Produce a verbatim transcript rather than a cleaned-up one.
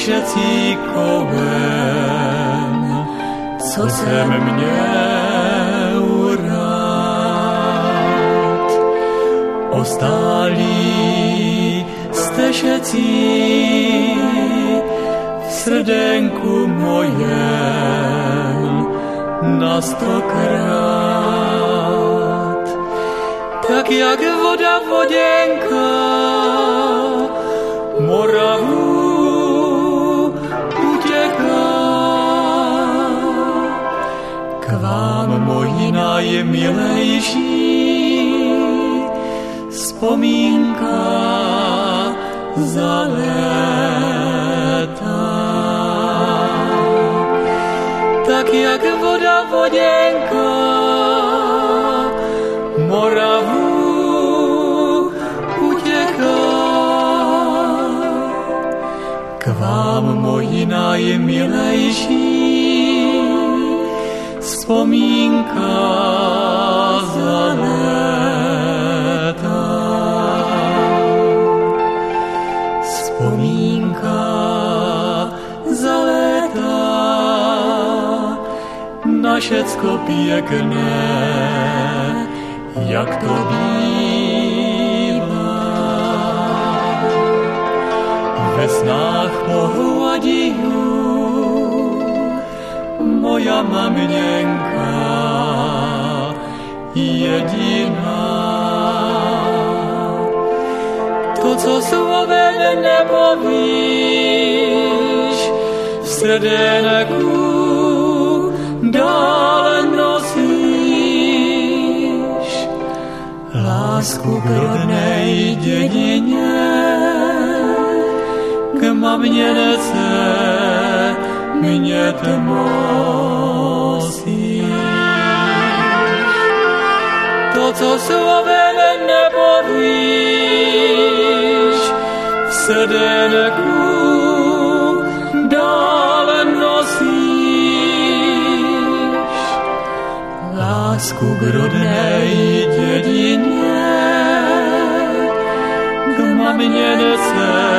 všetci kolem, co sem měl rád. Ostálí jste všetci v srdenku mojem na stokrát. Tak jak voda voděnka Moravu utěká, k vám moji najmilejší vzpomínka za léta. Tak jak voda voděnka Moravu k vám moji najmilejší vzpomínka za léta. Vzpomínka za léta na všecko pěkné, jak to bývá. Ve snách pohladíju moja maminenka jediná. To, co slovem nepovíš, v srdenku dále nosíš. Lásku k rodnej dědině, k maměnce mě tmosíš. To, co slovem nepovíš, v srdenku dále nosíš. Lásku k rodnej dědině, k maměnce